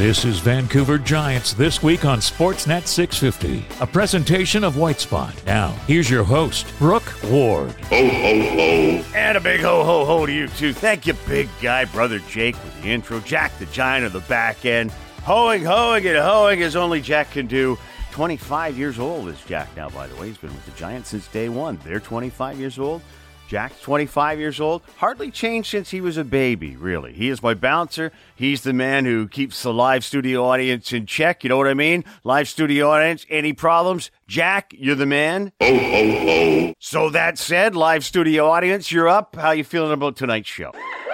This is Vancouver Giants This Week on Sportsnet 650, a presentation of White Spot. Now, here's your host, Brooke Ward. Ho, ho, ho. And a big ho, ho, ho to you, too. Thank you, big guy, Brother Jake, with the intro. Jack the Giant of the back end. Hoeing as only Jack can do. 25 years old is Jack now, by the way. He's been with the Giants since day one. They're 25 years old. Jack's 25 years old. Hardly changed since he was a baby, really. He is my bouncer. He's the man who keeps the live studio audience in check. You know what I mean? Live studio audience. Any problems? Jack, you're the man. Ho, ho, ho. So that said, live studio audience, you're up. How you feeling about tonight's show?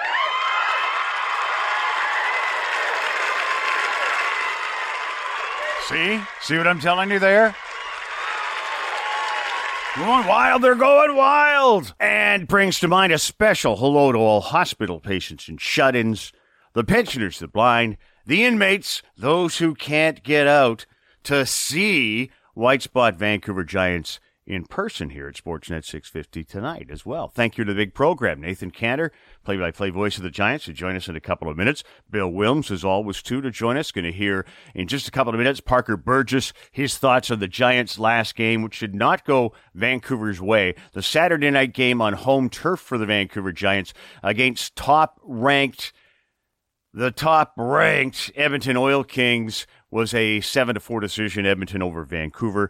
See what I'm telling you there? Going wild, they're going wild! And brings to mind a special hello to all hospital patients and shut-ins, the pensioners, the blind, the inmates, those who can't get out to see White Spot Vancouver Giants in person here at Sportsnet 650 tonight as well. Thank you to the big program. Nathan Cantor, play-by-play voice of the Giants, to join us in a couple of minutes. Bill Wilms, as always, too, to join us. Going to hear in just a couple of minutes Parker Burgess, his thoughts on the Giants' last game, which did not go Vancouver's way. The Saturday night game on home turf for the Vancouver Giants against the top-ranked Edmonton Oil Kings was a 7-4 decision, Edmonton over Vancouver.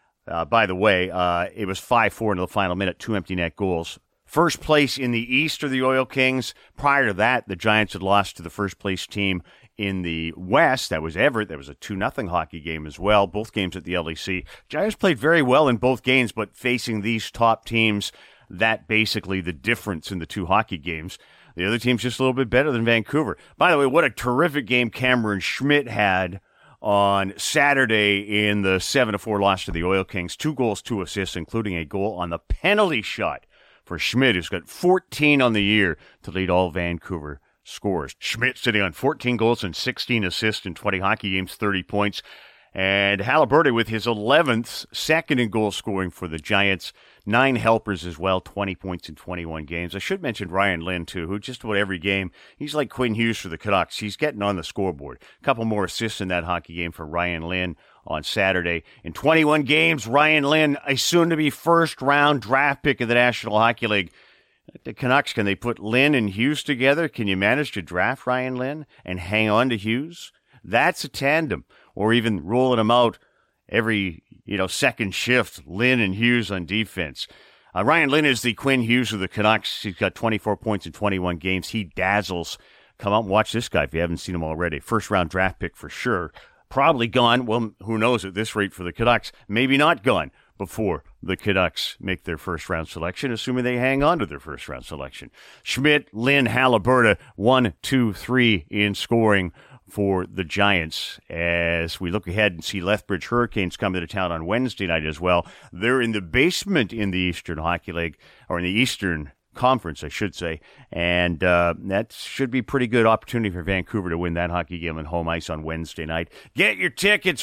By the way, it was 5-4 in the final minute, 2 empty net goals. First place in the East are the Oil Kings. Prior to that, the Giants had lost to the first place team in the West. That was Everett. That was a 2-0 hockey game as well. Both games at the LEC. Giants played very well in both games, but facing these top teams, that basically the difference in the two hockey games. The other team's just a little bit better than Vancouver. By the way, what a terrific game Cameron Schmidt had on Saturday in the 7-4 loss to the Oil Kings. 2 goals, 2 assists, including a goal on the penalty shot for Schmidt, who's got 14 on the year to lead all Vancouver scores. Schmidt sitting on 14 goals and 16 assists in 20 hockey games, 30 points. And Halliburton with his 11th, second in goal scoring for the Giants. 9 helpers as well, 20 points in 21 games. I should mention Ryan Lynn, too, who just about every game, he's like Quinn Hughes for the Canucks. He's getting on the scoreboard. A couple more assists in that hockey game for Ryan Lynn on Saturday. In 21 games, Ryan Lynn, a soon-to-be first-round draft pick of the National Hockey League. The Canucks, can they put Lynn and Hughes together? Can you manage to draft Ryan Lynn and hang on to Hughes? That's a tandem. Or even rolling them out every, second shift, Lynn and Hughes on defense. Ryan Lynn is the Quinn Hughes of the Canucks. He's got 24 points in 21 games. He dazzles. Come out and watch this guy if you haven't seen him already. First-round draft pick for sure. Probably gone, well, who knows at this rate for the Canucks. Maybe not gone before the Canucks make their first-round selection, assuming they hang on to their first-round selection. Schmidt, Lynn, Halliburton, 1, 2, 3 in scoring for the Giants as we look ahead and see Lethbridge Hurricanes coming to town on Wednesday night as well. They're in the basement in the Eastern Hockey League, or in the Eastern Conference, I should say, and that should be a pretty good opportunity for Vancouver to win that hockey game on home ice on Wednesday night. Get your tickets,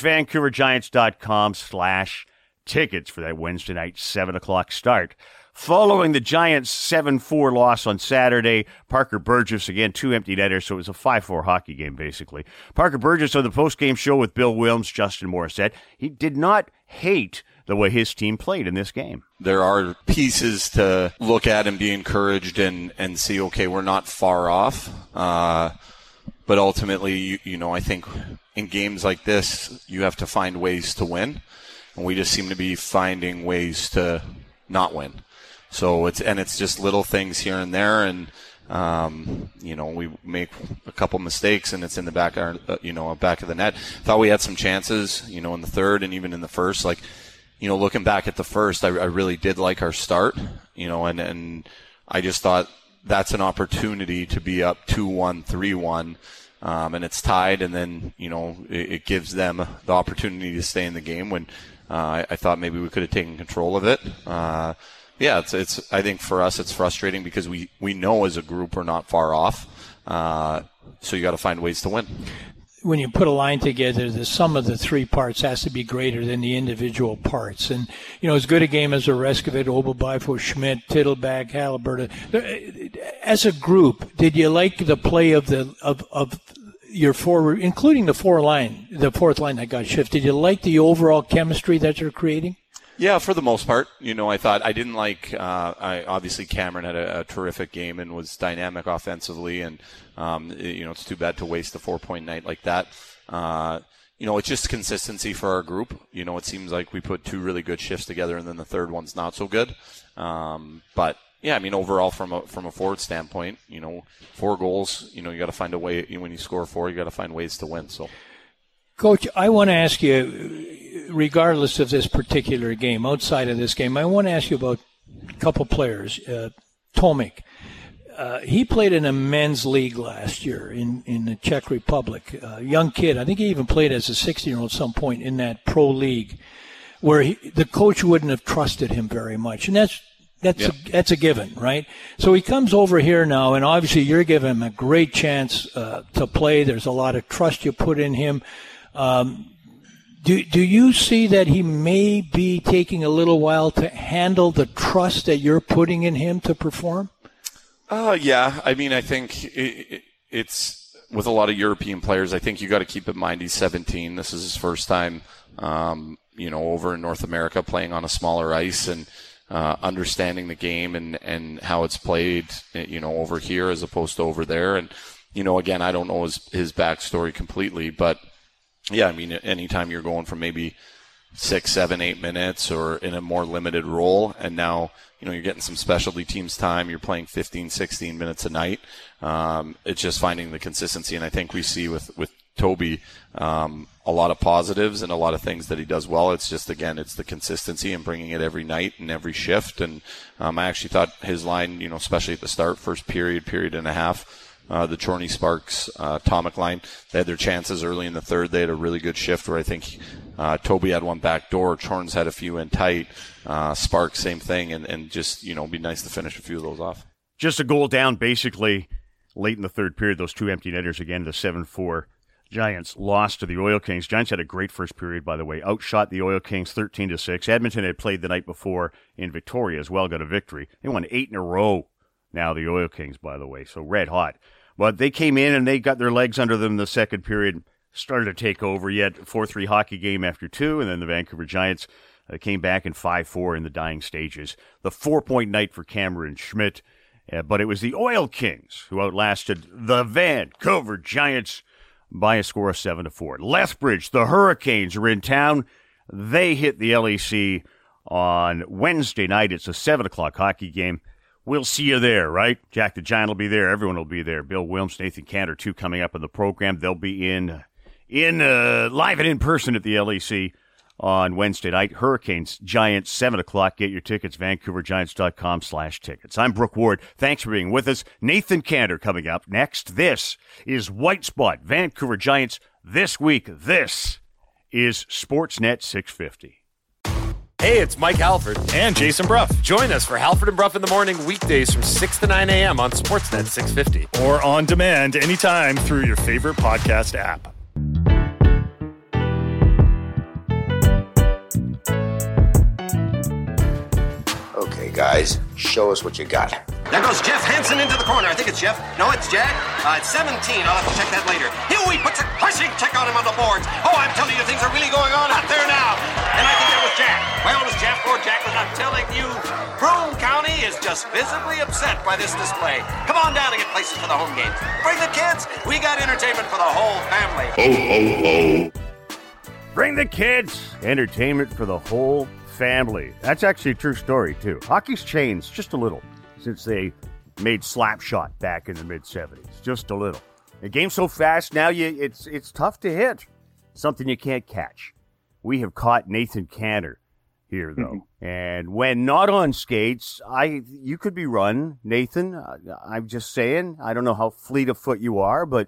VancouverGiants.com/tickets for that Wednesday night 7 o'clock start. Following the Giants' 7-4 loss on Saturday, Parker Burgess, again, 2 empty netters, so it was a 5-4 hockey game, basically. Parker Burgess on the postgame show with Bill Wilms, Justin Morissette. He did not hate the way his team played in this game. There are pieces to look at and be encouraged and see, okay, we're not far off. But ultimately, I think in games like this, you have to find ways to win. And we just seem to be finding ways to not win. So it's just little things here and there, and we make a couple mistakes, and it's in the back of the net. Thought we had some chances, in the third and even in the first. Looking back at the first, I really did like our start, and I just thought that's an opportunity to be up 2-1, 3-1, and it's tied, and then it gives them the opportunity to stay in the game when I thought maybe we could have taken control of it. It's. I think for us it's frustrating because we know as a group we're not far off. So you got to find ways to win. When you put a line together, the sum of the 3 parts has to be greater than the individual parts. And, as good a game as Oreskovic, Obel-Bifo, Schmidt, Tittlebag, Halliburton. As a group, did you like the play of your forward, including the fourth line that got shifted? You like the overall chemistry that you're creating? Yeah, for the most part. I thought I didn't like. Obviously, Cameron had a terrific game and was dynamic offensively, and it's too bad to waste a 4-point night like that. It's just consistency for our group. It seems like we put two really good shifts together, and then the third one's not so good. But yeah, overall from a forward standpoint, 4 goals. You got to find a way. When you score 4, you got to find ways to win. So, Coach, I want to ask you, regardless of this particular game, outside of this game, I want to ask you about a couple players. Tomek. He played in a men's league last year in the Czech Republic. Young kid. I think he even played as a 16-year-old at some point in that pro league where the coach wouldn't have trusted him very much. And that's a given, right? So he comes over here now, and obviously you're giving him a great chance to play. There's a lot of trust you put in him. Do you see that he may be taking a little while to handle the trust that you're putting in him to perform? Yeah. I think it's with a lot of European players. I think you got to keep in mind he's 17. This is his first time, over in North America playing on a smaller ice and understanding the game and how it's played, over here as opposed to over there. And, again, I don't know his backstory completely, but yeah, anytime you're going from maybe 6, 7, 8 minutes or in a more limited role, and now, you're getting some specialty teams time, you're playing 15, 16 minutes a night. It's just finding the consistency. And I think we see with Toby, a lot of positives and a lot of things that he does well. It's just, again, it's the consistency and bringing it every night and every shift. And I actually thought his line, especially at the start, first period and a half, the Chorney Sparks, Tomek line, they had their chances early in the third. They had a really good shift where I think Toby had one back door, Chorns had a few in tight, Sparks, same thing, and just, be nice to finish a few of those off. Just a goal down, basically, late in the third period, those two empty netters again, the 7-4 Giants lost to the Oil Kings. Giants had a great first period, by the way, outshot the Oil Kings 13-6. Edmonton had played the night before in Victoria as well, got a victory. They won 8 in a row now, the Oil Kings, by the way, so red hot. But they came in and they got their legs under them in the second period, started to take over. Yet 4-3 hockey game after 2, and then the Vancouver Giants came back in 5-4 in the dying stages. The 4-point night for Cameron Schmidt, but it was the Oil Kings who outlasted the Vancouver Giants by a score of 7-4. Lethbridge, the Hurricanes are in town. They hit the LEC on Wednesday night. It's a 7 o'clock hockey game. We'll see you there, right? Jack the Giant will be there. Everyone will be there. Bill Wilms, Nathan Cantor, 2 coming up in the program. They'll be in live and in person at the LEC on Wednesday night. Hurricanes, Giants, 7 o'clock. Get your tickets, VancouverGiants.com/tickets. I'm Brooke Ward. Thanks for being with us. Nathan Cantor coming up next. This is White Spot, Vancouver Giants this week. This is Sportsnet 650. Hey, it's Mike Halford. And Jason Bruff. Join us for Halford and Bruff in the morning, weekdays from 6 to 9 a.m. on Sportsnet 650. Or on demand anytime through your favorite podcast app. Okay, guys, show us what you got. There goes Jeff Hansen into the corner. I think it's Jeff. No, it's Jack. It's 17. I'll have to check that later. Huey puts a crushing check on him on the boards. Oh, I'm telling you, things are really going on out there now. And I think that was Jack. Well, it was Jeff or Jack, was I'm telling you, Broome County is just visibly upset by this display. Come on down and get places for the home games. Bring the kids. We got entertainment for the whole family. Ho, ho, ho. Bring the kids. Entertainment for the whole family. That's actually a true story, too. Hockey's changed just a little since they made Slapshot back in the mid-'70s. Just a little. The game's so fast now, it's tough to hit. Something you can't catch. We have caught Nathan Cantor here, though. And when not on skates, you could be run, Nathan. I'm just saying. I don't know how fleet of foot you are, but...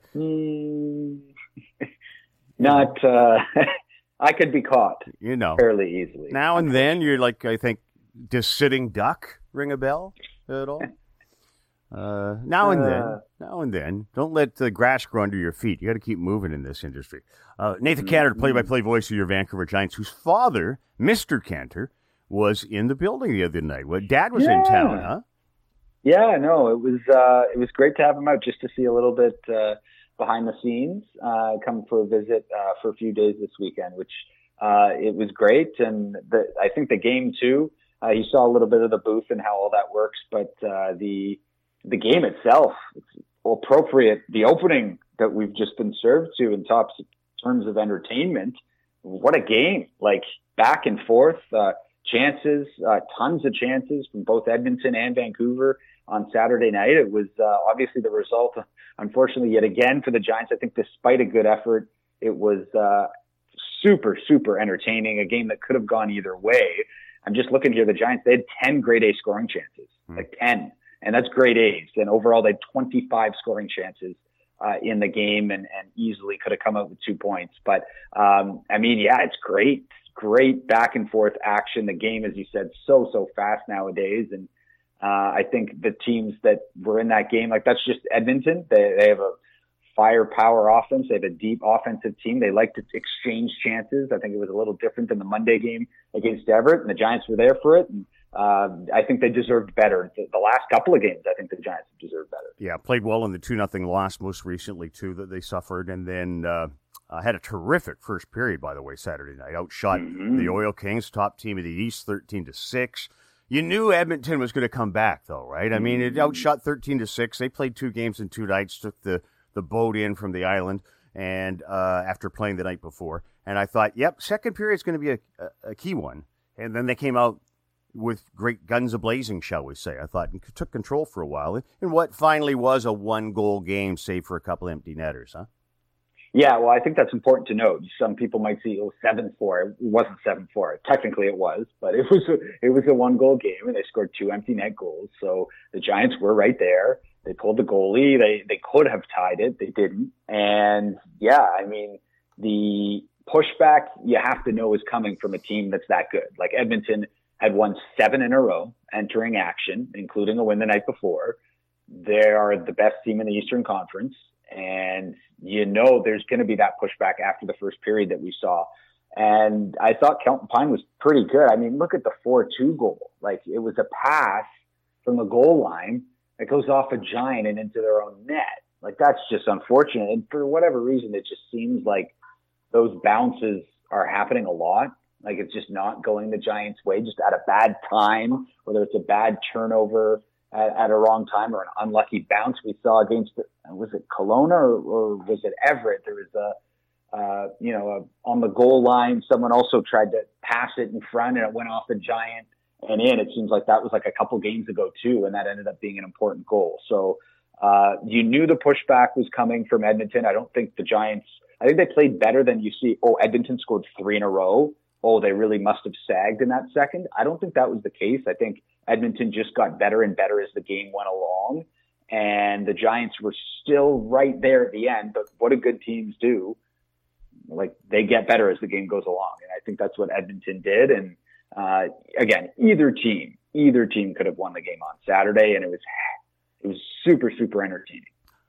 Not... I could be caught, fairly easily. Now and then, you're like, I think, does sitting duck ring a bell at all? Now and then. Don't let the grass grow under your feet. You got to keep moving in this industry. Nathan Cantor, play-by-play voice of your Vancouver Giants, whose father, Mr. Cantor, was in the building the other night. Well, Dad was in town, huh? Yeah, no, it was great to have him out just to see a little bit behind the scenes, come for a visit for a few days this weekend, which it was great. And I think the game too, you saw a little bit of the booth and how all that works, but the game itself, it's appropriate. The opening that we've just been served to in terms of entertainment, what a game! Like back and forth, chances, tons of chances from both Edmonton and Vancouver on Saturday night. It was obviously the result, unfortunately, yet again for the Giants. I think despite a good effort, it was super, super entertaining, a game that could have gone either way. I'm just looking here. The Giants, they had 10 grade A scoring chances, like 10. And that's grade A's. And overall, they had 25 scoring chances in the game and easily could have come out with 2 points. But, I mean, yeah, it's great. Great back and forth action. The game, as you said, so fast nowadays. And I think the teams that were in that game, like that's just Edmonton. They have a firepower offense. They have a deep offensive team. They like to exchange chances. I think it was a little different than the Monday game against Everett, and the Giants were there for it. And I think they deserved better. The last couple of games, I think the Giants deserved better. Yeah, played well in the 2-0 loss most recently, too, that they suffered. And then had a terrific first period, by the way, Saturday night. Outshot the Oil Kings, top team of the East, 13-6. You knew Edmonton was going to come back, though, right? I mean, it outshot 13-6. They played 2 games in 2 nights, took the boat in from the island and after playing the night before. And I thought, yep, second period is going to be a key one. And then they came out with great guns a-blazing, shall we say. I thought, and took control for a while in what finally was a 1-goal game, save for a couple empty netters, huh? Yeah, well, I think that's important to note. Some people might see, 7-4. It wasn't 7-4. Technically it was, but it was a 1-goal game, and they scored 2 empty net goals. So the Giants were right there. They pulled the goalie. They could have tied it. They didn't. And yeah, I mean, the pushback you have to know is coming from a team that's that good. Like Edmonton had won 7 in a row entering action, including a win the night before. They are the best team in the Eastern Conference. And you know there's going to be that pushback after the first period that we saw. And I thought Kelton Pine was pretty good. I mean, look at the 4-2 goal. Like, it was a pass from the goal line that goes off a Giant and into their own net. Like, that's just unfortunate. And for whatever reason, it just seems like those bounces are happening a lot. Like, it's just not going the Giants' way, just at a bad time, whether it's a bad turnover at a wrong time or an unlucky bounce. We saw against, was it Kelowna or was it Everett? There was on the goal line, someone also tried to pass it in front and it went off the Giant and in. It seems like that was like a couple games ago too, and that ended up being an important goal. So you knew the pushback was coming from Edmonton. I don't think the Giants, I think they played better than you see. Oh, Edmonton scored 3 in a row. Oh, they really must have sagged in that second. I don't think that was the case. I think Edmonton just got better and better as the game went along. And the Giants were still right there at the end. But what do good teams do? Like, they get better as the game goes along. And I think that's what Edmonton did. And again, either team could have won the game on Saturday. And it was super, super entertaining.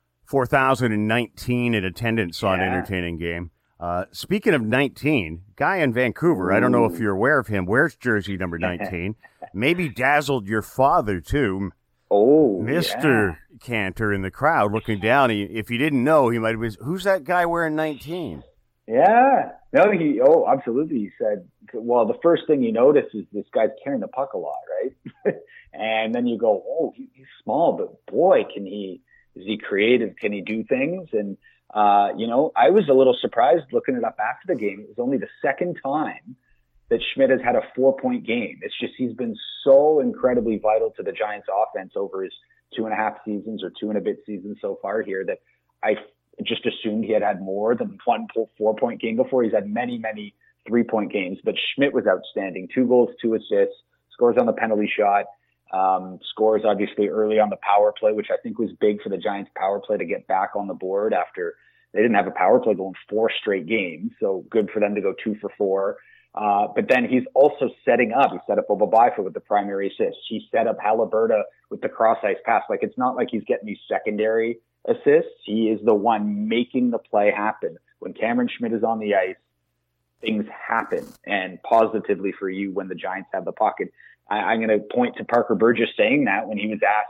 4,019 in attendance on an entertaining game. Speaking of 19, guy in Vancouver, I don't know if you're aware of him, wears jersey number 19. Maybe dazzled your father, too. Oh, Mr. Cantor in the crowd looking down. If you didn't know, he might have been, who's that guy wearing 19? Yeah. No, absolutely. He said, well, the first thing you notice is this guy's carrying the puck a lot, right? And then you go, oh, he's small, but boy, is he creative? Can he do things? And I was a little surprised looking it up after the game. It was only the second time that Schmidt has had a 4-point game. It's just he's been so incredibly vital to the Giants offense over his 2.5 seasons or 2 and a bit seasons so far here that I just assumed he had more than 1 4-point game before. He's had many, many 3-point games, but Schmidt was outstanding. 2 goals, 2 assists, scores on the penalty shot, scores obviously early on the power play, which I think was big for the Giants power play to get back on the board after they didn't have a power play going 4 straight games. So good for them to go 2 for 4. But then he's also setting up. He set up Obabifa with the primary assist. He set up Haliburton with the cross-ice pass. Like, it's not like he's getting these secondary assists. He is the one making the play happen. When Cameron Schmidt is on the ice, things happen, and positively for you when the Giants have the puck. I'm going to point to Parker Burgess saying that when he was asked,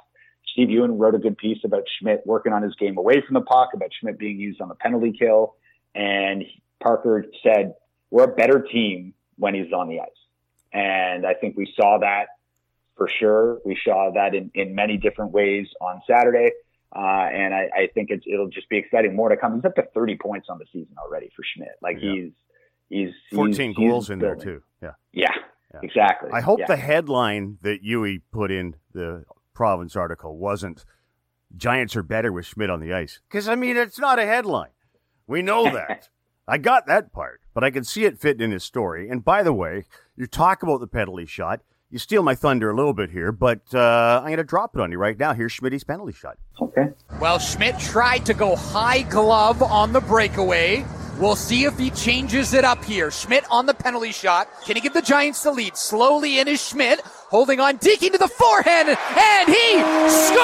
Steve Ewan wrote a good piece about Schmidt working on his game away from the puck, about Schmidt being used on the penalty kill. And Parker said, we're a better team when he's on the ice. And I think we saw that for sure. We saw that in many different ways on Saturday. And I think it'll just be exciting. More to come. He's up to 30 points on the season already for Schmidt. Like he's 14 goals in building. there too. Yeah, exactly. I hope the headline that Yui put in the Province article wasn't Giants are better with Schmidt on the ice. Because, I mean, it's not a headline. We know that. I got that part, but I can see it fitting in his story. And by the way, you talk about the penalty shot. You steal my thunder a little bit here, but I'm going to drop it on you right now. Here's Schmidt's penalty shot. Okay. Well, Schmidt tried to go high glove on the breakaway. We'll see if he changes it up here. Schmidt on the penalty shot. Can he give the Giants the lead? Slowly in is Schmidt, holding on, deking to the forehand, and he scores!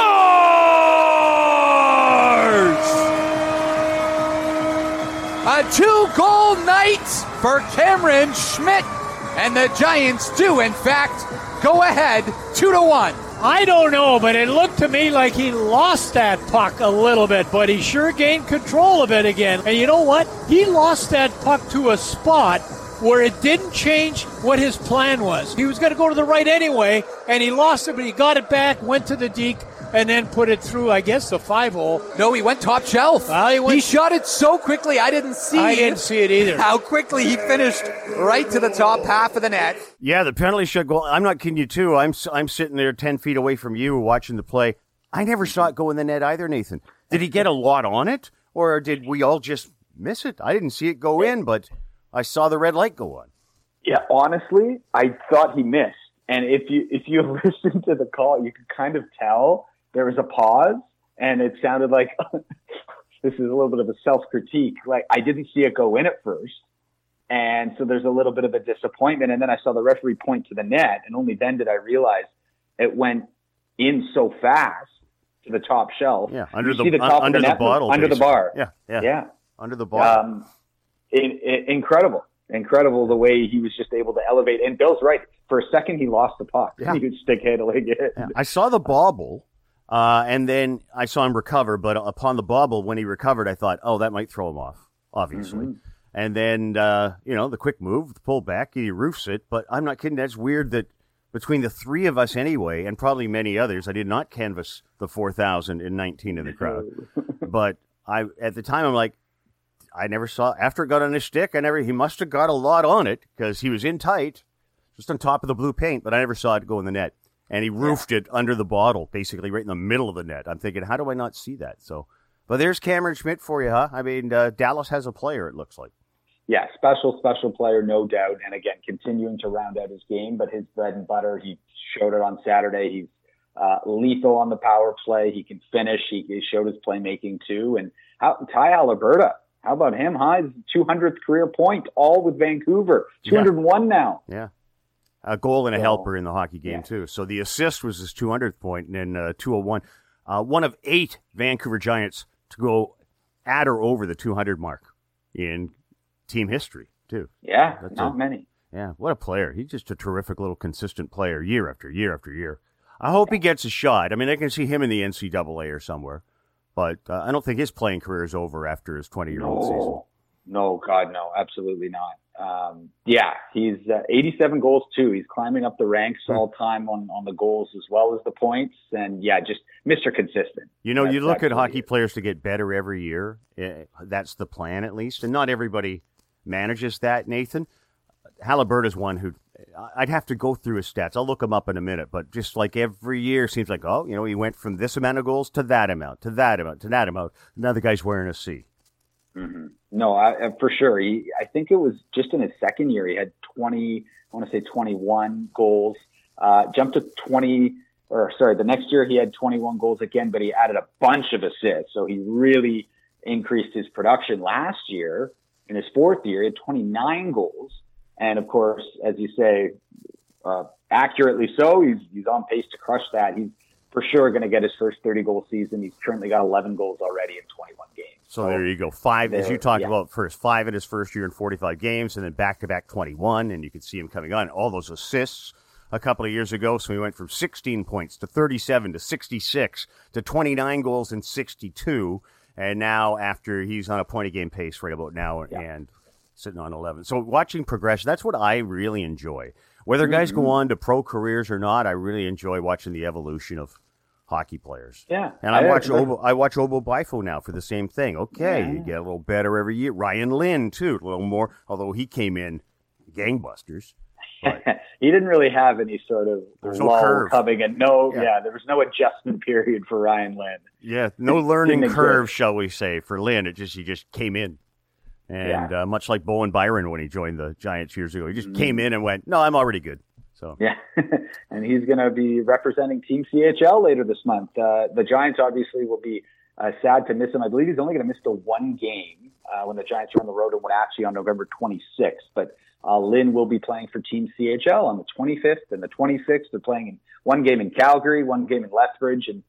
A 2-goal night for Cameron Schmidt, and the Giants do, in fact, go ahead 2-1. I don't know, but it looked to me like he lost that puck a little bit, but he sure gained control of it again. And you know what? He lost that puck to a spot where it didn't change what his plan was. He was going to go to the right anyway, and he lost it, but he got it back, went to the deke, and then put it through, I guess, the 5-hole. No, he went top shelf. He shot it so quickly, I didn't see it either. How quickly he finished right to the top half of the net. Yeah, the penalty shot goal. I'm not kidding you, too. I'm sitting there 10 feet away from you watching the play. I never saw it go in the net either, Nathan. Did he get a lot on it, or did we all just miss it? I didn't see it go in, but I saw the red light go on. Yeah, honestly, I thought he missed. And if you listen to the call, you could kind of tell there was a pause, and it sounded like this is a little bit of a self-critique. Like, I didn't see it go in at first, and so there's a little bit of a disappointment. And then I saw the referee point to the net, and only then did I realize it went in so fast to the top shelf. Yeah, under the bottle, under the bar. Yeah, under the bar. Incredible the way he was just able to elevate. And Bill's right. For a second, he lost the puck. Yeah. He was stick handling it. Yeah. I saw the bobble. And then I saw him recover, but upon the bobble, when he recovered, I thought, oh, that might throw him off, obviously. Mm-hmm. And then, the quick move, the pull back, he roofs it. But I'm not kidding. That's weird that between the three of us anyway, and probably many others, I did not canvass the 4,019 in the crowd. But at the time, I'm like, I never saw, after it got on his stick, he must have got a lot on it because he was in tight, just on top of the blue paint, but I never saw it go in the net. And he roofed it under the bottle, basically right in the middle of the net. I'm thinking, how do I not see that? So, but there's Cameron Schmidt for you, huh? I mean, Dallas has a player, it looks like. Yeah, special player, no doubt. And again, continuing to round out his game, but his bread and butter, he showed it on Saturday. He's lethal on the power play. He can finish. He showed his playmaking too. And Ty Alberta, how about him, huh? His 200th career point, all with Vancouver. 201 now. Yeah. A goal and a helper in the hockey game, too. So the assist was his 200th point, and then 201. One of 8 Vancouver Giants to go at or over the 200 mark in team history, too. Yeah, not many. Yeah, what a player. He's just a terrific little consistent player year after year after year. I hope he gets a shot. I mean, I can see him in the NCAA or somewhere, but I don't think his playing career is over after his 20-year-old season. No, God, no, absolutely not. He's 87 goals too. He's climbing up the ranks all time on the goals as well as the points. And just Mr. Consistent. You look at hockey players to get better every year. That's the plan at least. And not everybody manages that, Nathan. Halliburton's one who I'd have to go through his stats. I'll look him up in a minute, but just like every year seems like, he went from this amount of goals to that amount, to that amount, to that amount. Now the guy's wearing a C. Mm-hmm. No, for sure. I think it was just in his second year, he had 21 goals, jumped to 20, the next year he had 21 goals again, but he added a bunch of assists. So he really increased his production. Last year, in his fourth year, he had 29 goals. And of course, as you say, accurately so, he's on pace to crush that. He's for sure going to get his first 30-goal season. He's currently got 11 goals already in 21 games. So there you go. 5, as you talked about first, 5 in his first year in 45 games, and then back-to-back 21, and you can see him coming on. All those assists. a couple of years ago. So he went from 16 points to 37 to 66 to 29 goals and 62. And now after he's on a point-a-game pace right about now and sitting on 11. So watching progression, that's what I really enjoy. Whether guys go on to pro careers or not, I really enjoy watching the evolution of hockey players. Yeah. And I watch Obo Bifo now for the same thing. Okay, you get a little better every year. Ryan Lynn, too, a little more, although he came in gangbusters. He didn't really have any sort of lull coming, and there was no adjustment period for Ryan Lynn. Yeah, no learning curve, shall we say, for Lynn. He just came in. And much like Bowen Byron when he joined the Giants years ago, he just came in and went, no, I'm already good. So yeah, and he's going to be representing Team CHL later this month. The Giants obviously will be sad to miss him. I believe he's only going to miss the one game when the Giants are on the road in Wenatchee on November 26th. But Lynn will be playing for Team CHL on the 25th and the 26th. They're playing in one game in Calgary, one game in Lethbridge, and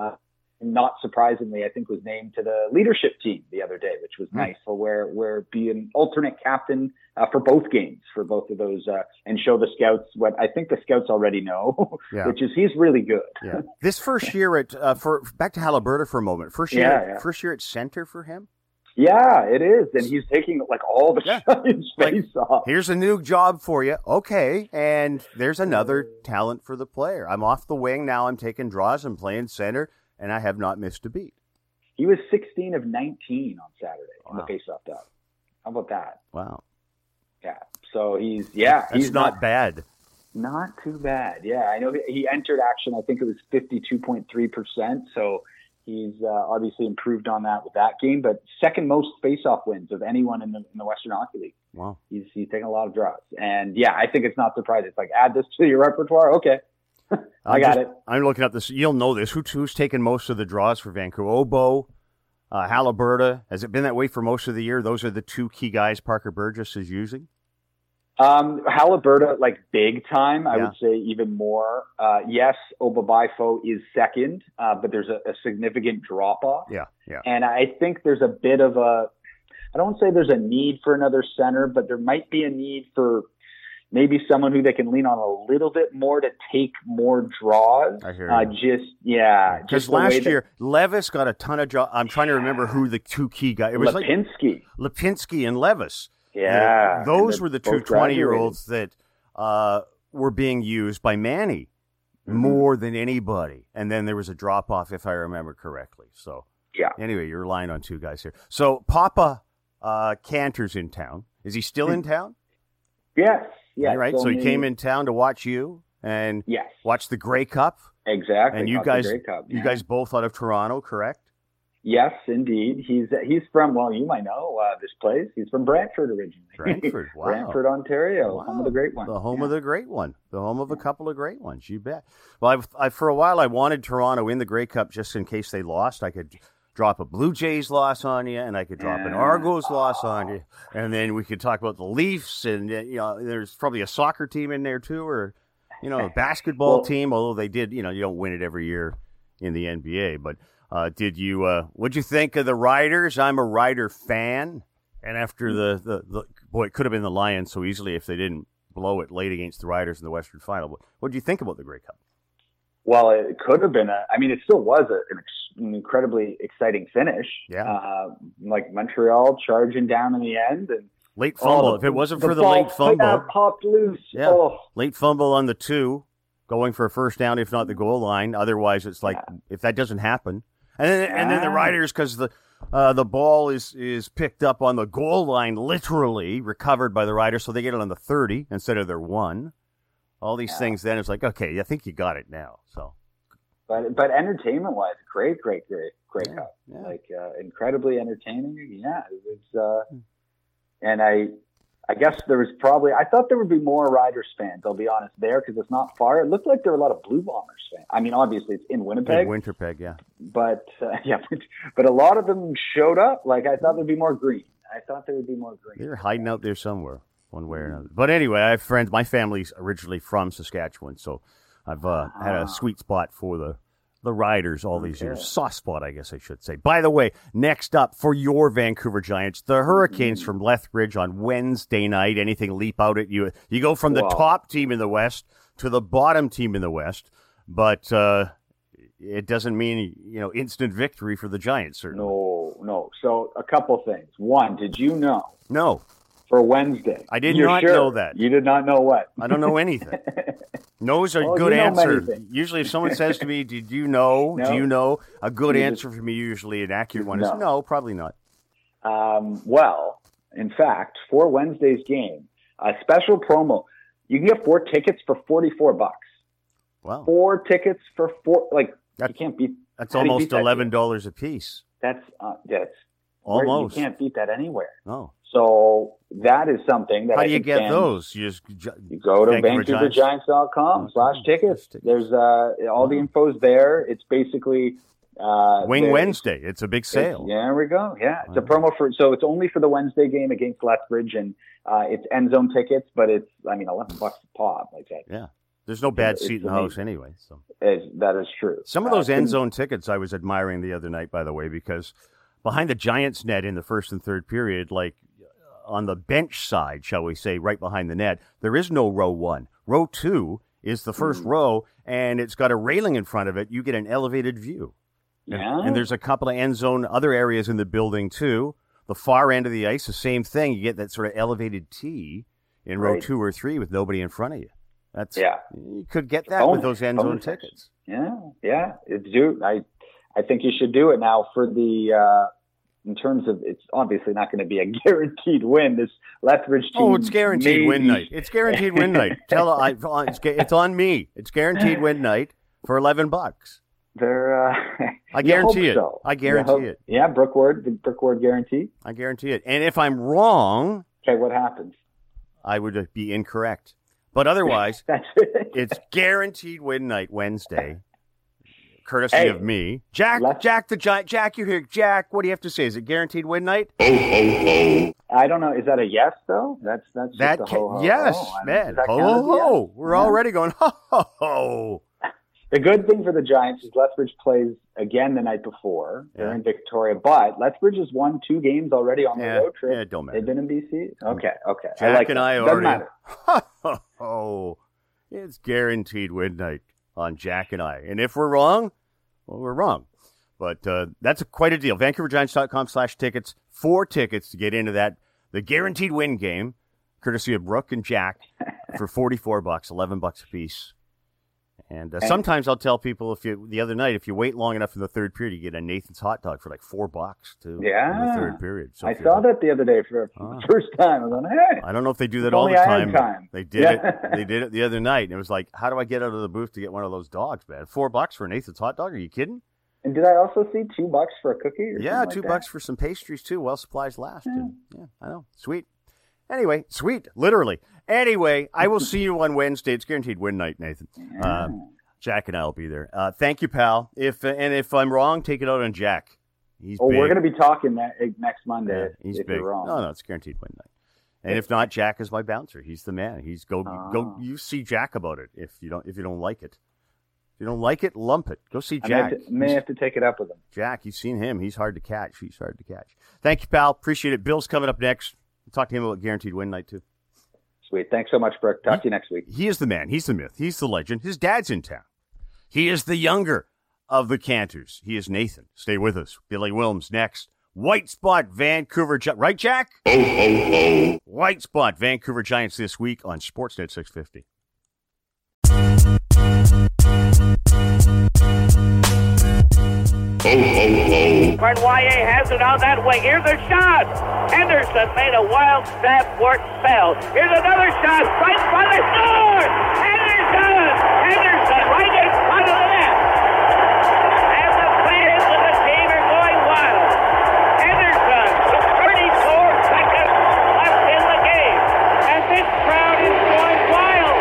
not surprisingly, I think was named to the leadership team the other day, which was nice. So where be an alternate captain for both games, for both of those, and show the scouts what I think the scouts already know, which is he's really good. Yeah. This first year at back to Haliburton for a moment. First year at center for him. Yeah, it is, and he's taking all the Giants face off. Here's a new job for you, okay, and there's another talent for the player. I'm off the wing now. I'm taking draws. I'm playing center. And I have not missed a beat. He was 16 of 19 on Saturday in the faceoff dot. How about that? Wow. Yeah. So he's not bad. Not too bad. Yeah. I know he entered action. I think it was 52.3%. So he's obviously improved on that with that game. But second most faceoff wins of anyone in the Western Hockey League. Wow. He's taking a lot of draws. And yeah, I think it's not surprising. It's like, add this to your repertoire. Okay. I got it. I'm looking at this. You'll know this. Who's taken most of the draws for Vancouver? Obo, Haliburton. Has it been that way for most of the year? Those are the two key guys Parker Burgess is using? Haliburton, like big time, I would say even more. Yes, Obo Bifo is second, but there's a significant drop-off. Yeah. And I think there's a bit of I don't say there's a need for another center, but there might be a need for maybe someone who they can lean on a little bit more to take more draws. I hear you. Just last year, Levis got a ton of draws. I'm trying to remember who the two key guys. It was Lipinski and Levis. Yeah. Those were the two 20-year-olds that were being used by Manny more than anybody. And then there was a drop-off, if I remember correctly. So anyway, you're relying on two guys here. So Papa Cantor's in town. Is he still in town? Yes. Yeah, right. So he came in town to watch you and watch the Grey Cup. Exactly. And you guys both out of Toronto, correct? Yes, indeed. He's from, well, you might know this place. He's from Brantford originally. Brantford, wow. Brantford, Ontario, home of the great one. The home of the great one. The home of a couple of great ones. You bet. Well, for a while I wanted Toronto in the Grey Cup just in case they lost. I could drop a Blue Jays loss on you, and I could drop an Argos loss on you, and then we could talk about the Leafs, and there's probably a soccer team in there too, or a basketball team. Although they did, you don't win it every year in the NBA. But what'd you think of the Riders? I'm a Rider fan, and after the it could have been the Lions so easily if they didn't blow it late against the Riders in the Western Final. But what did you think about the Grey Cup? Well, it could have been it still was an incredibly exciting finish. Yeah. Like Montreal charging down in the end. And late fumble. If it wasn't for the late fumble. Popped loose. Yeah. Oh. Late fumble on the 2, going for a first down, if not the goal line. Otherwise, it's like, if that doesn't happen. And then the Riders, because the ball is picked up on the goal line, literally recovered by the Riders, so they get it on the 30 instead of their 1. All these things, then it's like, okay, I think you got it now. So, but entertainment-wise, great cup. Yeah. Like incredibly entertaining. Yeah, it was. And I guess there was I thought there would be more Riders fans. I'll be honest there because it's not far. It looked like there were a lot of Blue Bombers fans. I mean, obviously it's in Winnipeg. In Winterpeg, yeah. But but a lot of them showed up. Like I thought there'd be more green. They're hiding out there somewhere. One way or another. But anyway, I have friends. My family's originally from Saskatchewan, so I've had a sweet spot for the Riders all these years. Soft spot, I guess I should say. By the way, next up for your Vancouver Giants, the Hurricanes from Lethbridge on Wednesday night. Anything leap out at you? You go from the top team in the West to the bottom team in the West, but it doesn't mean, instant victory for the Giants, certainly. No. So a couple things. One, did you know? No. For Wednesday. I did not know that. You did not know what? I don't know anything. No is a good answer. Usually if someone says to me, did you know? No. Do you know? A good answer for me, usually an accurate one, is no, probably not. Well, in fact, for Wednesday's game, a special promo, you can get 4 tickets for $44. Wow. 4 tickets for you can't beat. That's almost $11 a piece. That's almost. You can't beat that anywhere. No. So that is something that How do you get those? You go to VancouverGiants.com/tickets. There's all the info's there. It's basically Wing Wednesday. It's a big sale. There we go. Yeah, it's a promo so it's only for the Wednesday game against Lethbridge, and it's end zone tickets, but it's $11 a pop like that. Yeah. There's no bad seat in the house anyway. So that is true. Some of those end zone tickets I was admiring the other night, by the way, because behind the Giants net in the first and third period, like on the bench side, shall we say, right behind the net, there is no row 1. Row 2 is the first row, and it's got a railing in front of it. You get an elevated view. Yeah. And there's a couple of end zone other areas in the building, too. The far end of the ice, the same thing. You get that sort of elevated tee in row 2 or 3 with nobody in front of you. You could get that with those end zone tickets. Yeah. I think you should do it now for the in terms of, it's obviously not going to be a guaranteed win. This Lethbridge team. Oh, it's guaranteed win night. It's guaranteed win night. It's on me. It's guaranteed win night for $11. I guarantee it. So. I guarantee it. Yeah, the Brookward guarantee. I guarantee it. And if I'm wrong, okay, what happens? I would be incorrect. But otherwise, it's guaranteed win night Wednesday, courtesy of me. Jack, the Giant. Jack, you're here. Jack, what do you have to say? Is it guaranteed win night? I don't know. Is that a yes, though? That's just a ho-ho. Yes, man. Ho-ho-ho. We're already going ho-ho-ho. The good thing for the Giants is Lethbridge plays again the night before. They're in Victoria, but Lethbridge has won 2 games already on the road trip. Yeah, it don't matter. They've been in BC? Okay. Jack I already. Doesn't matter. It's guaranteed win night on Jack and I. And if we're wrong, well, we're wrong. But that's quite a deal. VancouverGiants.com/tickets. 4 tickets to get into the guaranteed win game, courtesy of Brooke and Jack, for $44, $11 a piece. And sometimes I'll tell people, the other night, if you wait long enough in the third period, you get a Nathan's hot dog for like $4 too. Yeah, in the third period. So I saw that the other day for the first time. I was like, hey, I don't know if they do that all the time. They did it. They did it the other night, and it was like, how do I get out of the booth to get one of those dogs, man? $4 for a Nathan's hot dog? Are you kidding? And did I also see $2 for a cookie? Yeah, $2 for some pastries too. Well, supplies last. Yeah, I know. Sweet. Anyway, sweet, literally. Anyway, I will see you on Wednesday. It's guaranteed win night, Nathan. Yeah. Jack and I will be there. Thank you, pal. If I'm wrong, take it out on Jack. He's big. We're going to be talking next Monday. Yeah, he's if big. You're wrong. No, it's guaranteed win night. And if not, Jack is my bouncer. He's the man. He's go. You see Jack about it. If you don't like it, if you don't like it, lump it. Go see Jack. I may have to take it up with him. Jack, you've seen him. He's hard to catch. Thank you, pal. Appreciate it. Bill's coming up next. We'll talk to him about guaranteed win night too. Sweet. Thanks so much, Brooke. Talk to you next week. He is the man. He's the myth. He's the legend. His dad's in town. He is the younger of the Cantors. He is Nathan. Stay with us. Billy Wilms next. White Spot Vancouver Giants. Right, Jack? White Spot Vancouver Giants this week on Sportsnet 650. Cournoyer has it out that way. Here's a shot. Henderson made a wild stab for it, fell. Here's another shot. Right in front of the score. Henderson right in front of the net. And the fans of the team are going wild. Henderson with 34 seconds left in the game. And this crowd is going wild.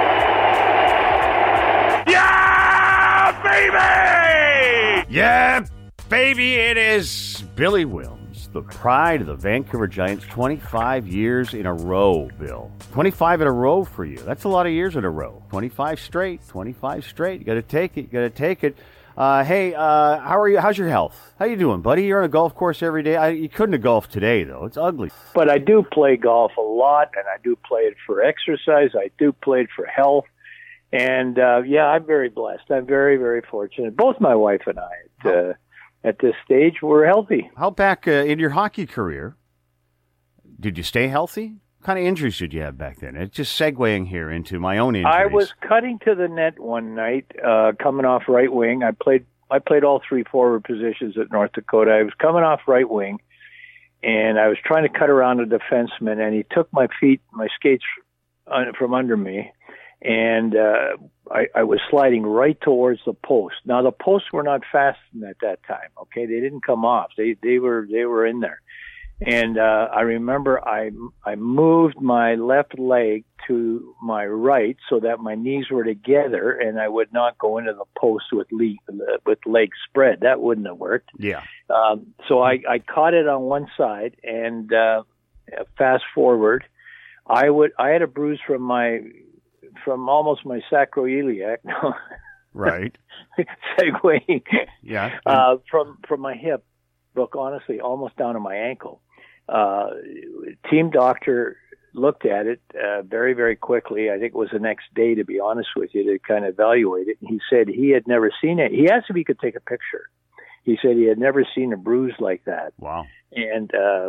Yeah, baby! Yeah, baby, it is Billy Wilms, the pride of the Vancouver Giants, 25 years in a row, Bill. 25 in a row for you. That's a lot of years in a row. 25 straight. You got to take it. Hey, how are you? How's your health? How you doing, buddy? You're on a golf course every day. You couldn't have golfed today, though. It's ugly. But I do play golf a lot, and I do play it for exercise. I do play it for health. And I'm very blessed. I'm very, very fortunate. Both my wife and I at this stage were healthy. How back in your hockey career, did you stay healthy? What kind of injuries did you have back then? It's just segueing here into my own injuries. I was cutting to the net one night, coming off right wing. I played all 3 forward positions at North Dakota. I was coming off right wing, and I was trying to cut around a defenseman, and he took my skates from under me, and I was sliding right towards the post. Now, the posts were not fastened at that time, okay? They didn't come off. They were in there. And I remember I moved my left leg to my right so that my knees were together and I would not go into the post with legs spread. That wouldn't have worked. Yeah. So I caught it on one side, and fast forward, I had a bruise from almost my sacroiliac. Right. Segueing. Yeah. From my hip, Brooke, honestly, almost down to my ankle. Team doctor looked at it very, very quickly. I think it was the next day, to be honest with you, to kind of evaluate it. He said he had never seen it. He asked if he could take a picture. He said he had never seen a bruise like that. Wow. And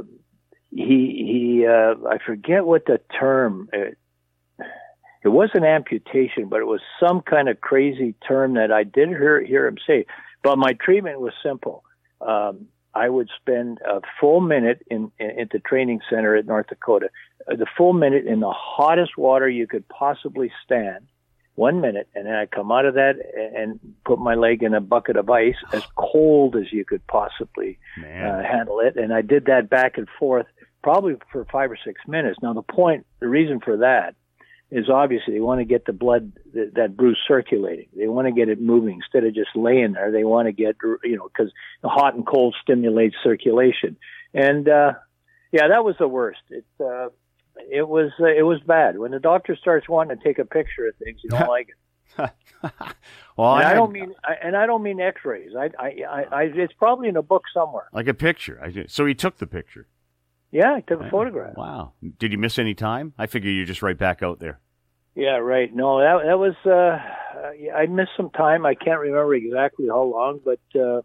he I forget what the term. It wasn't amputation, but it was some kind of crazy term that I did hear him say. But my treatment was simple. I would spend a full minute at the training center at North Dakota, the full minute in the hottest water you could possibly stand, 1 minute, and then I'd come out of that and put my leg in a bucket of ice as cold as you could possibly handle it. And I did that back and forth probably for 5 or 6 minutes. Now, the reason for that is obviously they want to get the blood, that bruise circulating. They want to get it moving instead of just laying there. They want to get, because the hot and cold stimulates circulation. And, that was the worst. It was bad. When the doctor starts wanting to take a picture of things, you don't like it. Well, I don't mean X-rays. It's probably in a book somewhere. Like a picture. So he took the picture. Yeah, I took a photograph. Wow. Did you miss any time? I figure you're just right back out there. Yeah, right. No, that was, I missed some time. I can't remember exactly how long, but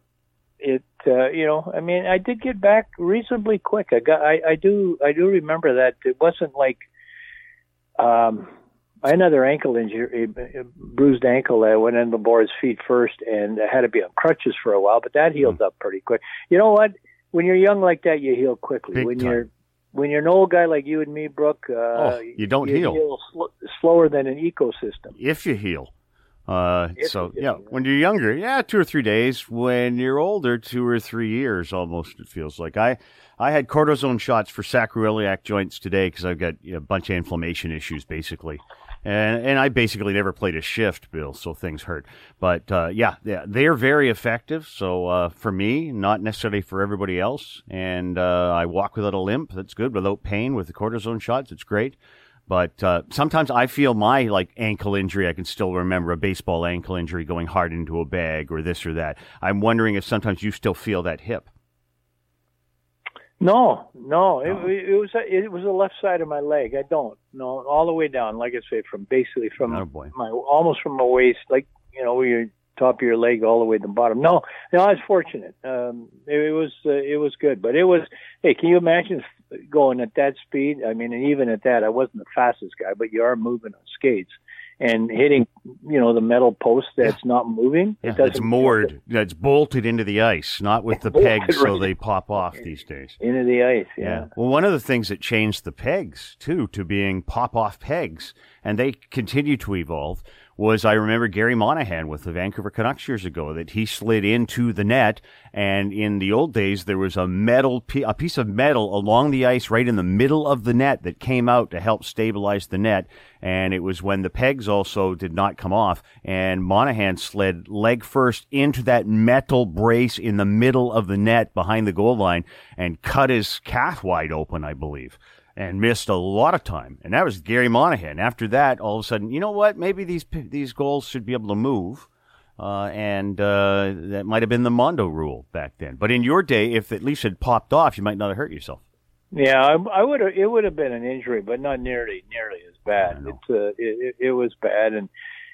I did get back reasonably quick. I do remember that. It wasn't like, I had another ankle injury, a bruised ankle. I went in the board's feet first, and I had to be on crutches for a while, but that healed up pretty quick. You know what? When you're young like that, you heal quickly. When you're an old guy like you and me, Brooke, you don't heal slower than an ecosystem. If you heal. When you're younger, 2 or 3 days. When you're older, 2 or 3 years almost, it feels like. I had cortisone shots for sacroiliac joints today because I've got a bunch of inflammation issues, basically. And I basically never played a shift, Bill, so things hurt. But, they're very effective. So for me, not necessarily for everybody else. And I walk without a limp. That's good. Without pain with the cortisone shots, it's great. But sometimes I feel my ankle injury. I can still remember a baseball ankle injury going hard into a bag or this or that. I'm wondering if sometimes you still feel that hip. No. It was the left side of my leg. I don't. No, all the way down. Like I say, almost from my waist, where your top of your leg all the way to the bottom. No, I was fortunate. It was good, but it was. Hey, can you imagine going at that speed? I mean, and even at that, I wasn't the fastest guy, but you are moving on skates and hitting, the metal post that's not moving. Yeah, it's moored. It's bolted into the ice, not with the pegs, so they pop off these days. Into the ice, yeah. Well, one of the things that changed the pegs, too, to being pop-off pegs, and they continue to evolve, was I remember Gary Monahan with the Vancouver Canucks years ago, that he slid into the net, and in the old days, there was a piece of metal along the ice right in the middle of the net that came out to help stabilize the net, and it was when the pegs also did not come off, and Monahan slid leg first into that metal brace in the middle of the net behind the goal line and cut his calf wide open, I believe, and missed a lot of time. And that was Gary Monahan. After that, all of a sudden, you know what? Maybe these goals should be able to move. And that might have been the Mondo rule back then. But in your day, if at least it popped off, you might not have hurt yourself. Yeah, it would have been an injury, but not nearly as bad. It was bad. And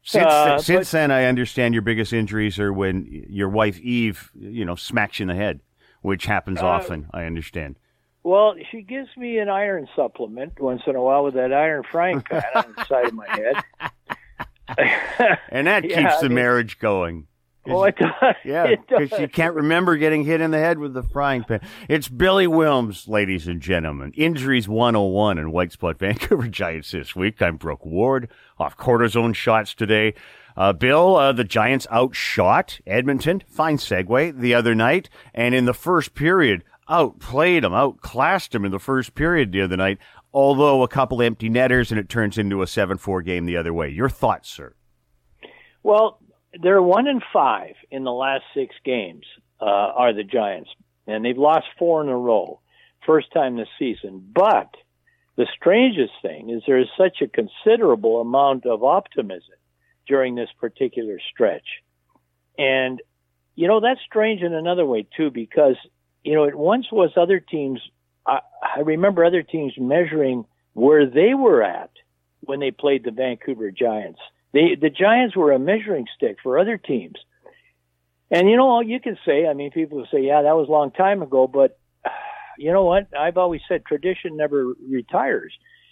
Since then, I understand your biggest injuries are when your wife Eve, smacks you in the head, which happens often. I understand. Well, she gives me an iron supplement once in a while with that iron frying pan on the side of my head. And that keeps the marriage going. Oh, it does. Yeah, because you can't remember getting hit in the head with the frying pan. It's Billy Wilms, ladies and gentlemen. Injuries 101 in White Spot Vancouver Giants this week. I'm Brooke Ward, off cortisone shots today. Bill, the Giants outshot Edmonton, fine segue, the other night. And in the first period, outplayed them, outclassed them in the first period the other night, although a couple empty netters, and it turns into a 7-4 game the other way. Your thoughts, sir? Well, they're 1-5 in the last 6 games, are the Giants, and they've lost 4 in a row, first time this season. But the strangest thing is there is such a considerable amount of optimism during this particular stretch. And, that's strange in another way, too, because it once was other teams. I remember other teams measuring where they were at when they played the Vancouver Giants. The Giants were a measuring stick for other teams. And you can say, people say, yeah, that was a long time ago, but you know what? I've always said tradition never retires.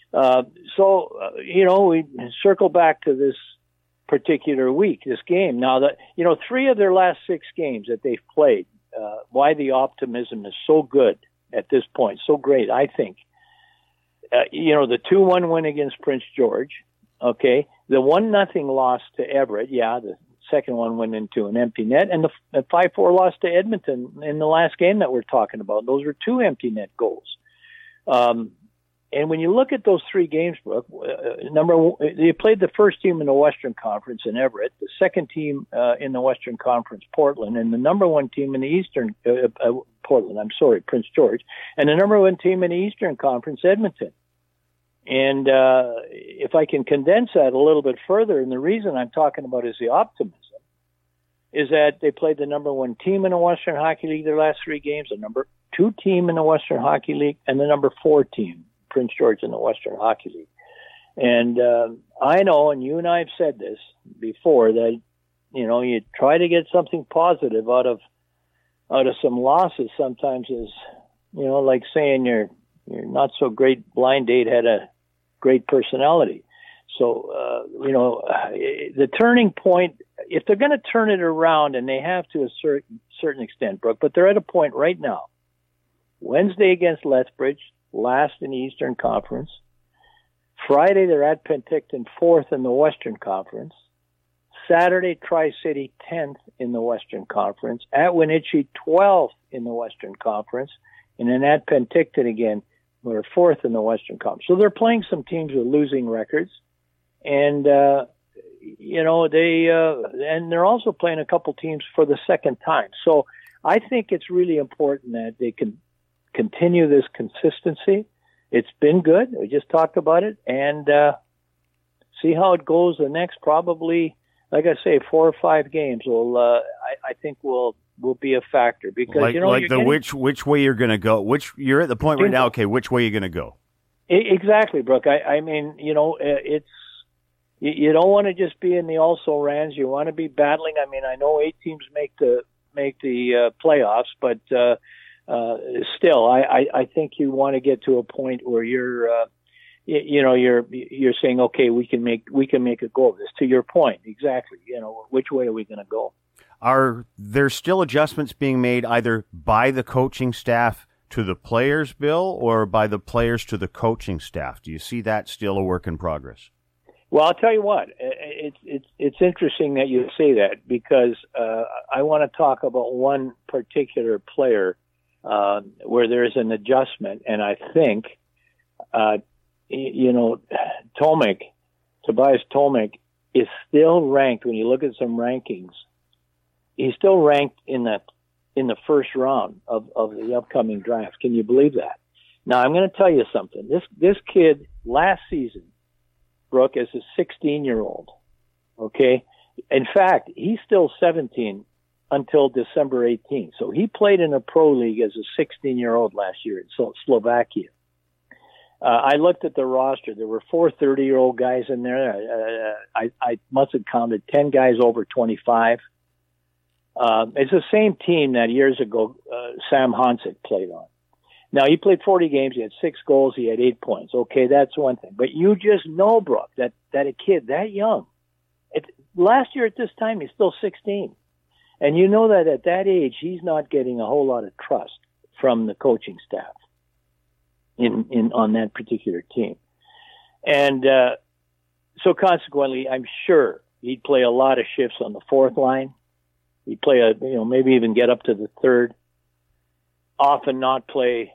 We circle back to this particular week, this game. Now, 3 of their last 6 games that they've played, why the optimism is so good at this point, so great, I think. The 2-1 win against Prince George, okay, the 1-0 loss to Everett, the second one went into an empty net, and the 5-4 loss to Edmonton in the last game that we're talking about. Those were 2 empty net goals. And when you look at those 3 games, Brooke, they played the first team in the Western Conference in Everett, the second team in the Western Conference, Portland, and the number 1 team in the Eastern Prince George, and the number 1 team in the Eastern Conference, Edmonton. And if I can condense that a little bit further, and the reason I'm talking about is the optimism, is that they played the number 1 team in the Western Hockey League their last 3 games, the number 2 team in the Western Hockey League, and the number 4 team, Prince George, in the Western Hockey League. And I know, and you and I have said this before, that you try to get something positive out of some losses. Sometimes is like saying your not so great blind date had a great personality. So the turning point, if they're going to turn it around, and they have to a certain extent, Brooke, but they're at a point right now. Wednesday against Lethbridge, last in the Eastern Conference. Friday, they're at Penticton, 4th in the Western Conference. Saturday, Tri-City, 10th in the Western Conference. At Wenatchee, 12th in the Western Conference. And then at Penticton again, we're 4th in the Western Conference. So they're playing some teams with losing records. And, and they're also playing a couple teams for the second time. So I think it's really important that they can continue this consistency. It's been good. We just talked about it, and see how it goes the next, probably, like I say, 4 or 5 games will, I think will be a factor, because which way you're going to go, you're at the point right now. Okay, which way you're going to go? Exactly, Brooke. I mean, it's, you don't want to just be in the also-rans. You want to be battling. I mean, I know 8 teams make the playoffs, but still, I think you want to get to a point where you're saying, okay, we can make a go of this. To your point, exactly. Which way are we going to go? Are there still adjustments being made either by the coaching staff to the players, Bill, or by the players to the coaching staff? Do you see that still a work in progress? Well, I'll tell you what. It's interesting that you say that, because I want to talk about one particular player where there is an adjustment, and I think Tobias Tomic is still ranked. When you look at some rankings, he's still ranked in the first round of the upcoming draft. Can you believe that? Now, I'm going to tell you something. This kid last season, Brooke, is a 16-year-old. Okay, in fact, he's still 17 until December 18th. So he played in a pro league as a 16-year-old last year in Slovakia. I looked at the roster. There were 4 30-year-old guys in there. I must have counted 10 guys over 25. It's the same team that years ago Sam Honsick played on. Now, he played 40 games. He had 6 goals. He had 8 points. Okay, that's one thing. But you just know, Brooke, that a kid that young, last year at this time, he's still 16. And you know that at that age, he's not getting a whole lot of trust from the coaching staff on that particular team. And so consequently, I'm sure he'd play a lot of shifts on the fourth line. He'd play maybe even get up to the third. Often not play,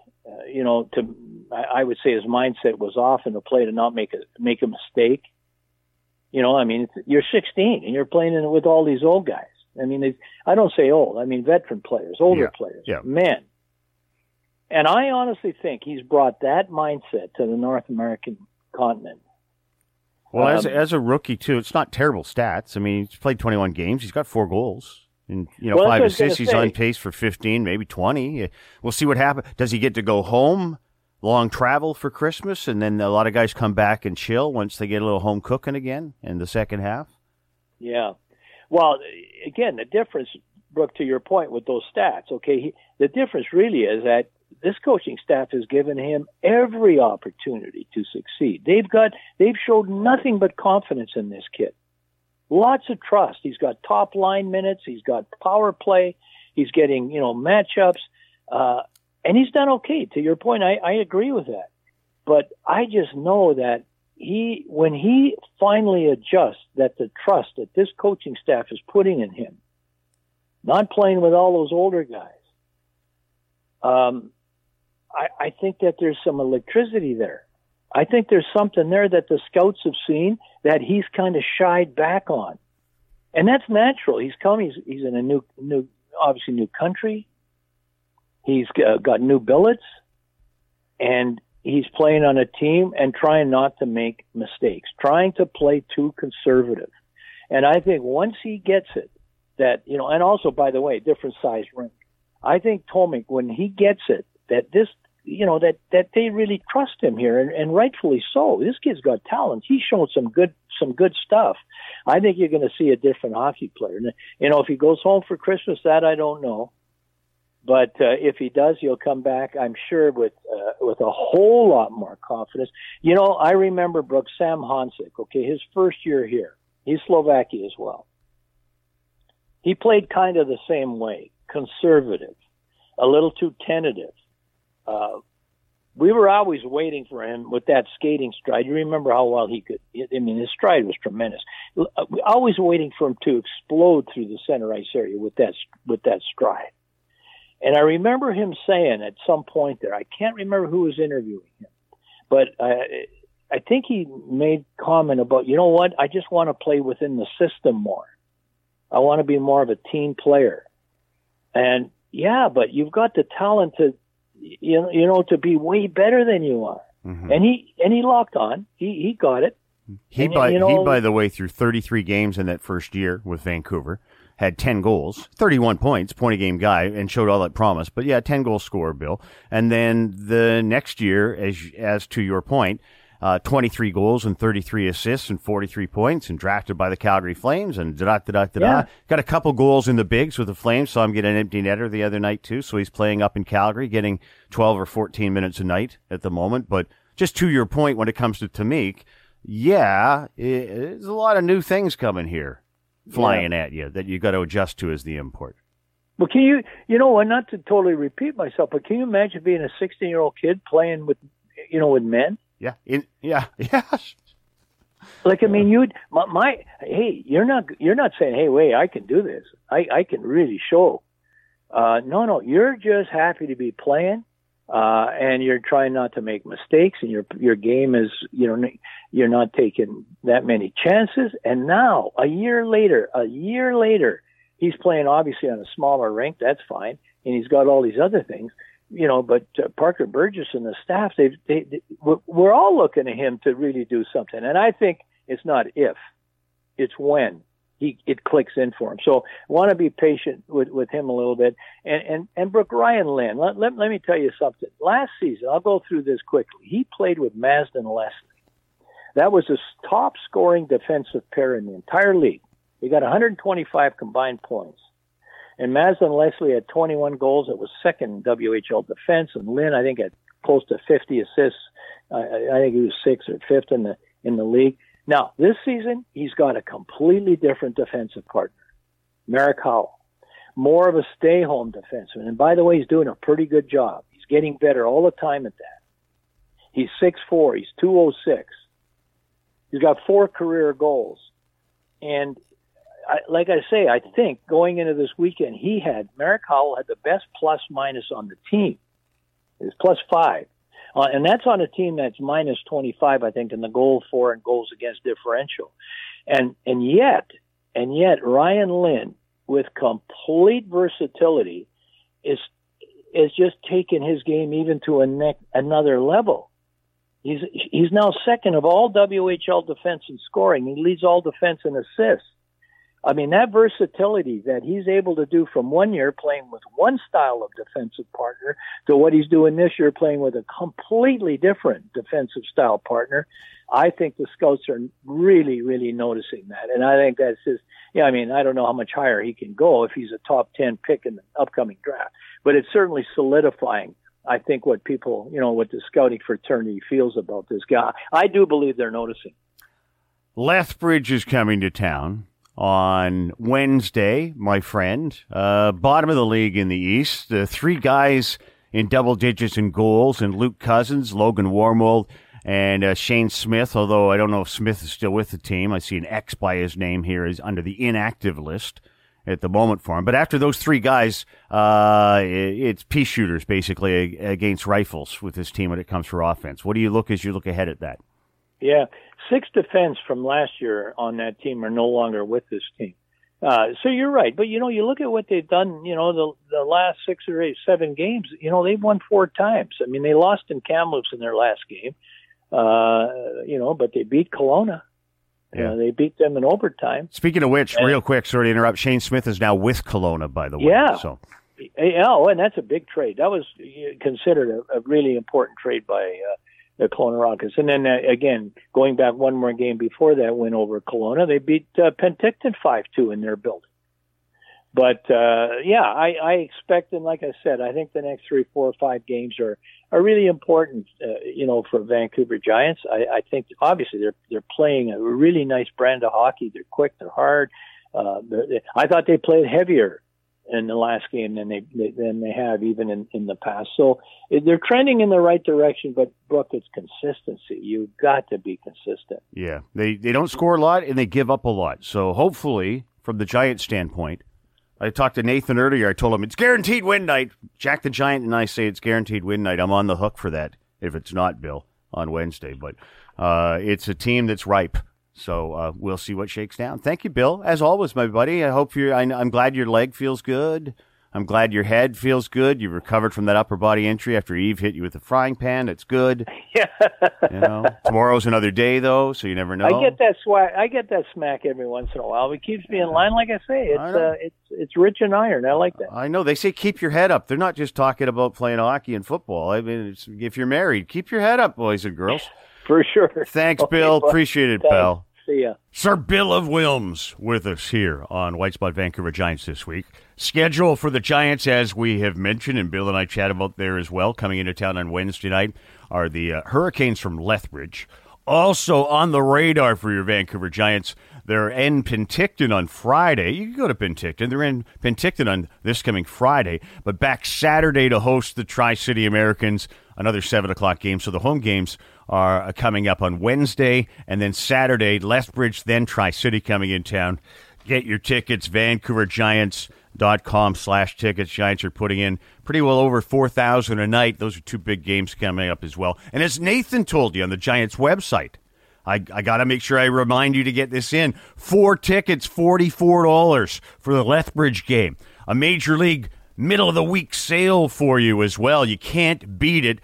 I would say his mindset was often to play to not make a mistake. You're 16 and you're playing with all these old guys. I don't say old. I mean veteran players, older players, men. And I honestly think he's brought that mindset to the North American continent. Well, as a rookie, too, it's not terrible stats. I mean, he's played 21 games. He's got 4 goals. And, 5 assists. He's on pace for 15, maybe 20. We'll see what happens. Does he get to go home, long travel for Christmas, and then a lot of guys come back and chill once they get a little home cooking again in the second half? Yeah. Well, again, the difference, Brooke, to your point with those stats, okay, the difference really is that this coaching staff has given him every opportunity to succeed. They've showed nothing but confidence in this kid. Lots of trust. He's got top line minutes. He's got power play. He's getting, matchups. And he's done okay. To your point, I agree with that. But I just know that when he finally adjusts that the trust that this coaching staff is putting in him, not playing with all those older guys, I think that there's some electricity there. I think there's something there that the scouts have seen that he's kind of shied back on. And that's natural. He's in a new obviously new country. He's got new billets, and he's playing on a team and trying not to make mistakes, trying to play too conservative. And I think once he gets it, that, and also, by the way, different size rink. I think Tomic, when he gets it, that this, that they really trust him here, and rightfully so. This kid's got talent. He's shown some good stuff. I think you're going to see a different hockey player. And, if he goes home for Christmas, that I don't know. But if he does, he'll come back, I'm sure, with a whole lot more confidence. I remember Brooks, Sam Honsick, okay, his first year here. He's Slovakia as well. He played kind of the same way, conservative, a little too tentative. We were always waiting for him with that skating stride. You remember how well he could. His stride was tremendous. Always waiting for him to explode through the center ice area with that stride. And I remember him saying at some point there, I can't remember who was interviewing him, but I think he made comment about, what, I just want to play within the system more. I want to be more of a team player. And yeah, but you've got the talent to, to be way better than you are. Mm-hmm. And he locked on. He got it. He, by the way, through 33 games in that first year with Vancouver, had 10 goals, 31 points, point-a-game guy, and showed all that promise. But, 10-goal scorer, Bill. And then the next year, as to your point, 23 goals and 33 assists and 43 points, and drafted by the Calgary Flames, and Yeah. Got a couple goals in the bigs with the Flames, saw him get an empty netter the other night, too. So he's playing up in Calgary, getting 12 or 14 minutes a night at the moment. But just to your point, when it comes to Tomic, there's a lot of new things coming here. Flying at you that you got to adjust to as the import. Well, can you, not to totally repeat myself, but can you imagine being a 16-year-old kid playing with, with men? Yeah. Like, hey, you're not saying, hey, wait, I can do this. I can really show. No, you're just happy to be playing. And you're trying not to make mistakes, and your game is, you're not taking that many chances. And now, a year later, he's playing obviously on a smaller rink. That's fine, and he's got all these other things, But Parker Burgess and the staff, we're all looking at him to really do something. And I think it's not if, it's when it clicks in for him. So I want to be patient with him a little bit. And Brooke, Ryan Lynn, let me tell you something. Last season, I'll go through this quickly. He played with Mazdon Leslie. That was his top scoring defensive pair in the entire league. He got 125 combined points. And Mazdon Leslie had 21 goals. It was second in WHL defense. And Lynn, I think, had close to 50 assists. I think he was sixth or fifth in the league. Now, this season, he's got a completely different defensive partner, Marek Howell. More of a stay-home defenseman. And by the way, he's doing a pretty good job. He's getting better all the time at that. He's 6'4". He's 206. He's got 4 career goals. And like I say, I think going into this weekend, Marek Howell had the best plus-minus on the team. It was +5. And that's on a team that's -25, I think, in the goal for and goals against differential. And yet Ryan Lynn, with complete versatility, is just taking his game even to another level. He's now second of all WHL defense in scoring. He leads all defense in assists. I mean, that versatility that he's able to do from one year playing with one style of defensive partner to what he's doing this year playing with a completely different defensive style partner, I think the scouts are really, really noticing that. And I think that's just, I don't know how much higher he can go if he's a top 10 pick in the upcoming draft, but it's certainly solidifying, I think, what people, what the scouting fraternity feels about this guy. I do believe they're noticing. Lethbridge is coming to town on Wednesday, my friend. Bottom of the league in the East. 3 guys in double digits in goals, and Luke Cousins, Logan Warmold, and Shane Smith, although I don't know if Smith is still with the team. I see an X by his name here. He's under the inactive list at the moment for him. But after those 3 guys, it's pea shooters, basically, against rifles with this team when it comes for offense. What do you look as you look ahead at that? Yeah, 6 defense from last year on that team are no longer with this team. So you're right. But, you look at what they've done, the last 6 or 7 games, they've won 4 times. I mean, they lost in Kamloops in their last game, but they beat Kelowna. Yeah. They beat them in overtime. Speaking of which, real quick, sorry to interrupt, Shane Smith is now with Kelowna, by the way. Yeah. So. And that's a big trade. That was considered a really important trade by the Kelowna Rockets. And then, again, going back one more game before that win over Kelowna, they beat Penticton 5-2 in their building. But, I expect, and like I said, I think the next 3, 4, 5 games are really important, for Vancouver Giants. I think, obviously, they're playing a really nice brand of hockey. They're quick, they're hard. I thought they played heavier in the last game than they have even in the past. So they're trending in the right direction, but Brooke, it's consistency. You've got to be consistent. Yeah, they don't score a lot and they give up a lot. So hopefully, from the Giants' standpoint, I talked to Nathan earlier. I told him it's guaranteed win night. Jack the Giant and I say it's guaranteed win night. I'm on the hook for that if it's not, Bill, on Wednesday. But it's a team that's ripe. So we'll see what shakes down. Thank you, Bill. As always, my buddy. I hope I'm glad your leg feels good. I'm glad your head feels good. You recovered from that upper body injury after Eve hit you with a frying pan. It's good. Yeah. Tomorrow's another day, though, so you never know. I get that smack every once in a while. It keeps me in line. Like I say, it's rich in iron. I like that. I know. They say keep your head up. They're not just talking about playing hockey and football. I mean, if you're married, keep your head up, boys and girls. For sure. Thanks, Bill. Appreciate it, pal. See ya. Sir Bill of Wilms with us here on White Spot Vancouver Giants this week. Schedule for the Giants, as we have mentioned, and Bill and I chat about there as well, coming into town on Wednesday night, are the Hurricanes from Lethbridge. Also on the radar for your Vancouver Giants, they're in Penticton on Friday. You can go to Penticton. They're in Penticton on this coming Friday, but back Saturday to host the Tri-City Americans, another 7 o'clock game. So the home games are coming up on Wednesday, and then Saturday, Lethbridge, then Tri-City coming in town. Get your tickets, VancouverGiants.com/tickets. Giants are putting in pretty well over 4,000 a night. Those are 2 big games coming up as well. And as Nathan told you on the Giants website, I got to make sure I remind you to get this in. 4 tickets, $44 for the Lethbridge game. A Major League middle-of-the-week sale for you as well. You can't beat it.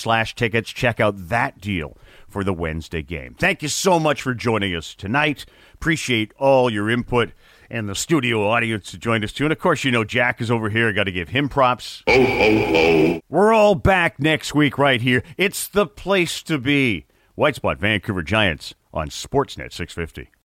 VancouverGiants.com/tickets. Check out that deal for the Wednesday game. Thank you so much for joining us tonight. Appreciate all your input and the studio audience who joined us too. And of course, Jack is over here. Got to give him props. Ho, ho, ho. We're all back next week right here. It's the place to be. White Spot Vancouver Giants on Sportsnet 650.